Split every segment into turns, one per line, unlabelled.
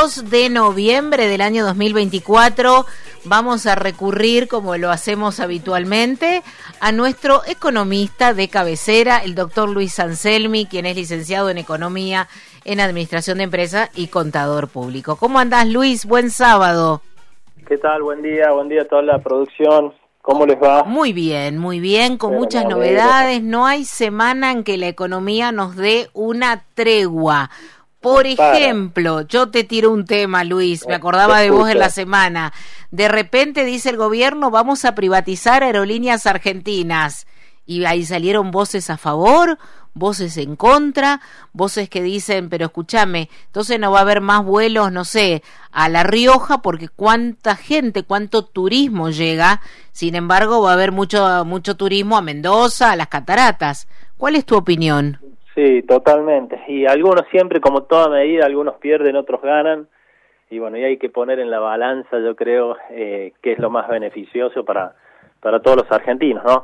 2 de noviembre del año 2024 vamos a recurrir, como lo hacemos habitualmente, a nuestro economista de cabecera, el doctor Luis Anselmi, quien es licenciado en Economía, en Administración de Empresas y Contador Público. ¿Cómo andás, Luis? Buen sábado.
¿Qué tal? Buen día a toda la producción. ¿Cómo les va?
Muy bien, con muchas novedades. No hay semana en que la economía nos dé una tregua. Por ejemplo, yo te tiro un tema, Luis, me acordaba de vos en la semana. De repente dice el gobierno, vamos a privatizar Aerolíneas Argentinas. Y ahí salieron voces a favor, voces en contra, voces que dicen, pero escúchame, entonces no va a haber más vuelos, no sé, a La Rioja, porque cuánta gente, cuánto turismo llega. Sin embargo, va a haber mucho turismo a Mendoza, a las cataratas. ¿Cuál es tu opinión?
Sí, totalmente. Y algunos siempre, como toda medida, algunos pierden, otros ganan. Y bueno, y hay que poner en la balanza, yo creo, qué es lo más beneficioso para todos los argentinos, ¿no?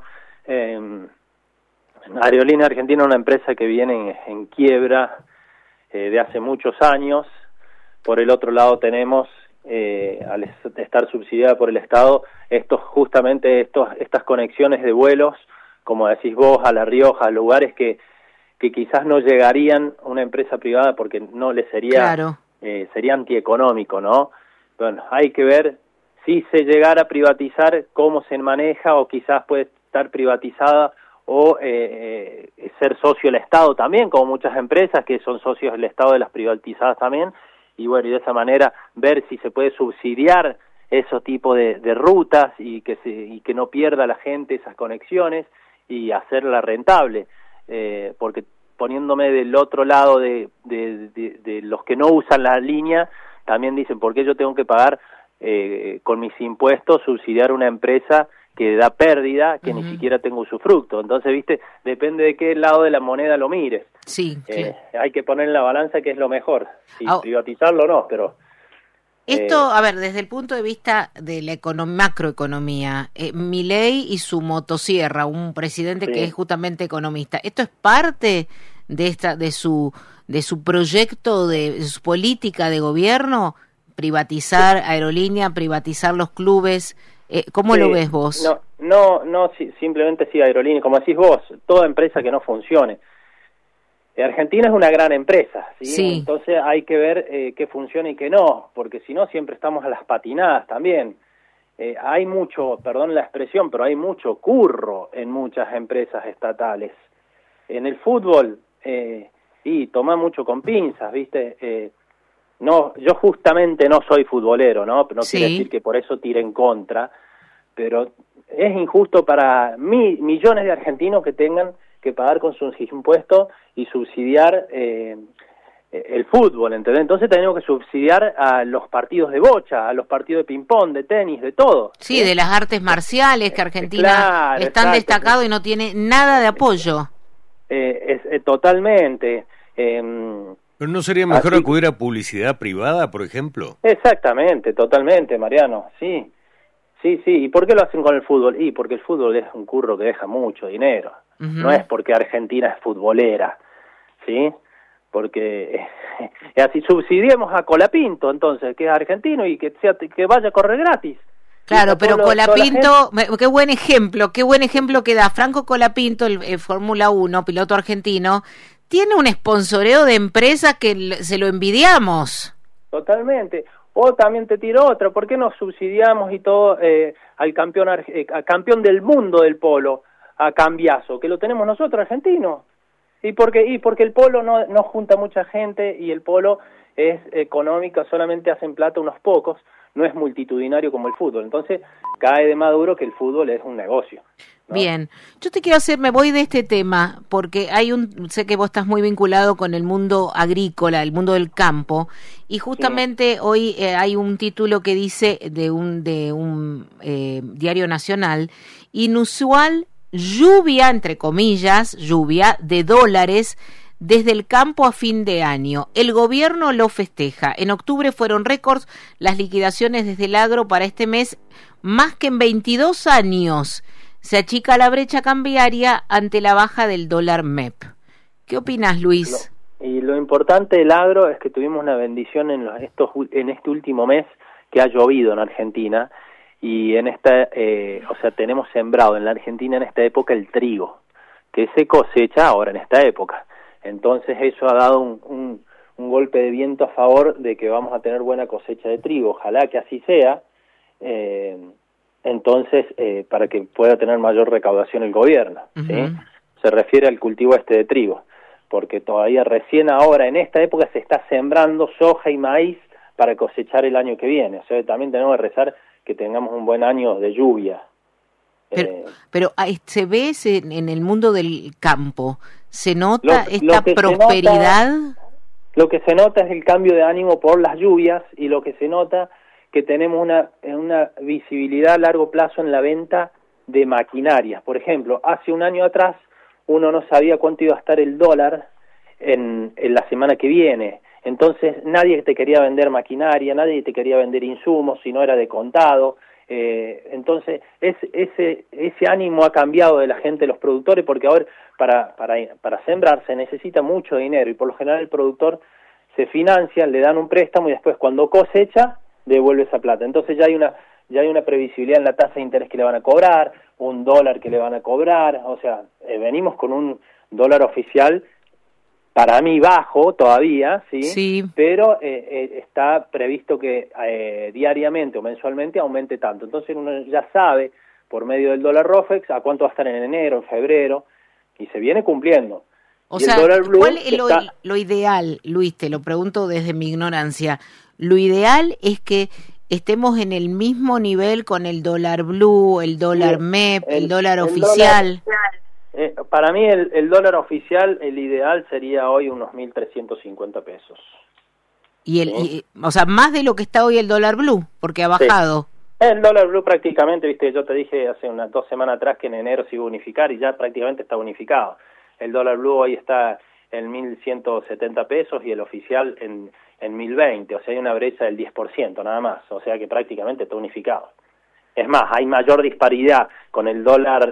Aerolínea Argentina es una empresa que viene en quiebra de hace muchos años. Por el otro lado tenemos, al estar subsidiada por el Estado, estas conexiones de vuelos, como decís vos, a La Rioja, a lugares que quizás no llegarían una empresa privada porque no le sería,
claro,
sería antieconómico, ¿no? Bueno, hay que ver si se llegara a privatizar, cómo se maneja, o quizás puede estar privatizada o ser socio del Estado también, como muchas empresas que son socios del Estado de las privatizadas también, y bueno, y de esa manera ver si se puede subsidiar esos tipos de rutas y que no pierda la gente esas conexiones y hacerla rentable. Porque poniéndome del otro lado de los que no usan la línea, también dicen, ¿por qué yo tengo que pagar con mis impuestos subsidiar una empresa que da pérdida, que ni siquiera tengo usufructo? Entonces, viste, depende de qué lado de la moneda lo mires.
Sí, claro.
Hay que poner en la balanza qué es lo mejor, si privatizarlo o no, pero...
Esto, a ver, desde el punto de vista de la macroeconomía, Milei y su motosierra, un presidente que es justamente economista, ¿esto es parte de su proyecto, de su política de gobierno? Privatizar aerolínea, privatizar los clubes, ¿cómo lo ves vos?
No, simplemente aerolínea, como decís vos, toda empresa que no funcione. Argentina es una gran empresa, ¿sí?
Sí.
Entonces hay que ver qué funciona y qué no, porque si no siempre estamos a las patinadas también. Hay mucho, perdón la expresión, pero hay mucho curro en muchas empresas estatales. En el fútbol, y toma mucho con pinzas, ¿viste? No, yo justamente no soy futbolero, ¿no? No quiere decir que por eso tire en contra, pero es injusto para millones de argentinos que tengan que pagar con sus impuestos y subsidiar el fútbol, ¿entendés? Entonces tenemos que subsidiar a los partidos de bocha, a los partidos de ping-pong, de tenis, de todo.
Sí, de las artes marciales, que Argentina es tan destacado y no tiene nada de apoyo.
Totalmente.
¿Pero no sería mejor acudir a publicidad privada, por ejemplo?
Exactamente, totalmente, Mariano, sí. ¿Y por qué lo hacen con el fútbol? Y porque el fútbol es un curro que deja mucho dinero. No es porque Argentina es futbolera, ¿sí? Porque así subsidiemos a Colapinto, entonces, que es argentino y que vaya a correr gratis.
Claro, pero Colapinto, qué buen ejemplo que da Franco Colapinto, el Fórmula 1, piloto argentino, tiene un sponsoreo de empresa que se lo envidiamos.
Totalmente. O también te tiro otra, ¿por qué no subsidiamos y todo al campeón del mundo del polo, a Cambiaso, que lo tenemos nosotros, argentinos? ¿Y porque el polo no junta mucha gente y el polo es económico, solamente hacen plata unos pocos, no es multitudinario como el fútbol. Entonces cae de maduro que el fútbol es un negocio, ¿no?
Bien, yo te quiero me voy de este tema, porque sé que vos estás muy vinculado con el mundo agrícola, el mundo del campo, y justamente hoy hay un título que dice de un diario nacional, inusual lluvia, entre comillas, lluvia de dólares desde el campo a fin de año. El gobierno lo festeja. En octubre fueron récords las liquidaciones desde el agro para este mes, más que en 22 años. Se achica la brecha cambiaria ante la baja del dólar MEP. ¿Qué opinás, Luis?
Y lo importante del agro es que tuvimos una bendición en este último mes que ha llovido en Argentina y tenemos sembrado en la Argentina en esta época el trigo, que se cosecha ahora en esta época. Entonces eso ha dado un golpe de viento a favor de que vamos a tener buena cosecha de trigo. Ojalá que así sea, para que pueda tener mayor recaudación el gobierno, ¿sí? Se refiere al cultivo de trigo, porque todavía recién ahora en esta época se está sembrando soja y maíz para cosechar el año que viene. O sea, también tenemos que rezar que tengamos un buen año de lluvia.
Pero se ve en el mundo del campo, ¿se nota esta prosperidad?
Lo que se nota es el cambio de ánimo por las lluvias, y lo que se nota que tenemos una visibilidad a largo plazo en la venta de maquinarias. Por ejemplo, hace un año atrás uno no sabía cuánto iba a estar el dólar en la semana que viene. Entonces nadie te quería vender maquinaria, nadie te quería vender insumos si no era de contado. Entonces ese ánimo ha cambiado de la gente, de los productores, porque ahora para sembrar se necesita mucho dinero y por lo general el productor se financia, le dan un préstamo y después cuando cosecha devuelve esa plata. Entonces ya hay una previsibilidad en la tasa de interés que le van a cobrar, un dólar que le van a cobrar. O sea, venimos con un dólar oficial para mí bajo todavía, sí. Pero está previsto que diariamente o mensualmente aumente tanto. Entonces uno ya sabe por medio del dólar ROFEX a cuánto va a estar en enero, en febrero, y se viene cumpliendo.
O sea, ¿cuál es lo ideal, Luis? Te lo pregunto desde mi ignorancia. Lo ideal es que estemos en el mismo nivel con el dólar blue, el dólar MEP, el dólar oficial.
Para mí el dólar oficial, el ideal sería hoy unos 1.350 pesos.
O sea, más de lo que está hoy el dólar blue, porque ha bajado.
Sí. El dólar blue prácticamente, viste, yo te dije hace unas 2 semanas atrás que en enero se iba a unificar y ya prácticamente está unificado. El dólar blue hoy está en 1.170 pesos y el oficial en 1.020, o sea, hay una brecha del 10% nada más, o sea que prácticamente está unificado. Es más, hay mayor disparidad con el dólar,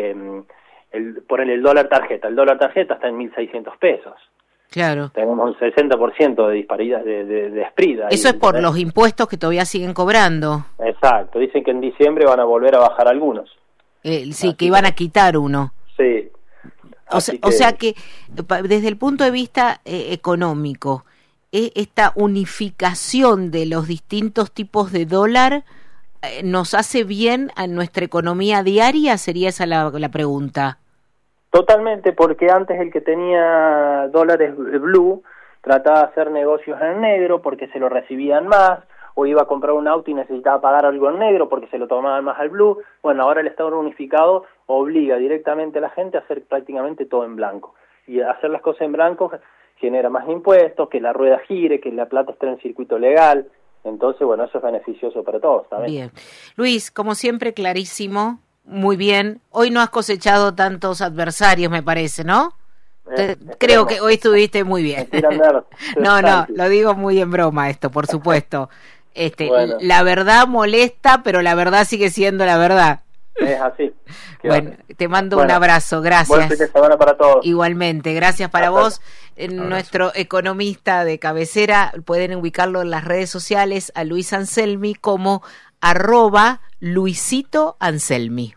el dólar tarjeta. El dólar tarjeta está en 1.600 pesos.
Claro.
Tenemos un 60% de disparidad de spread.
Eso es por los impuestos que todavía siguen cobrando.
Exacto, dicen que en diciembre van a volver a bajar algunos.
Sí, que iban a quitar uno.
Sí.
O sea que desde el punto de vista económico, esta unificación de los distintos tipos de dólar nos hace bien a nuestra economía diaria, sería esa la pregunta.
Totalmente, porque antes el que tenía dólares blue trataba de hacer negocios en negro porque se lo recibían más, o iba a comprar un auto y necesitaba pagar algo en negro porque se lo tomaban más al blue. Bueno, ahora el Estado unificado obliga directamente a la gente a hacer prácticamente todo en blanco. Y hacer las cosas en blanco genera más impuestos, que la rueda gire, que la plata esté en circuito legal. Entonces, bueno, eso es beneficioso para todos también.
Bien. Luis, como siempre, clarísimo, muy bien. Hoy no has cosechado tantos adversarios, me parece, ¿no? Creo que hoy estuviste muy bien. No, lo digo muy en broma esto, por supuesto. Bueno. La verdad molesta, pero la verdad sigue siendo la verdad.
Es así.
Bueno, te mando un abrazo, gracias.
Buen fin de semana para todos.
Igualmente, gracias para vos. Nuestro economista de cabecera, pueden ubicarlo en las redes sociales a Luis Anselmi como @Luisito Anselmi.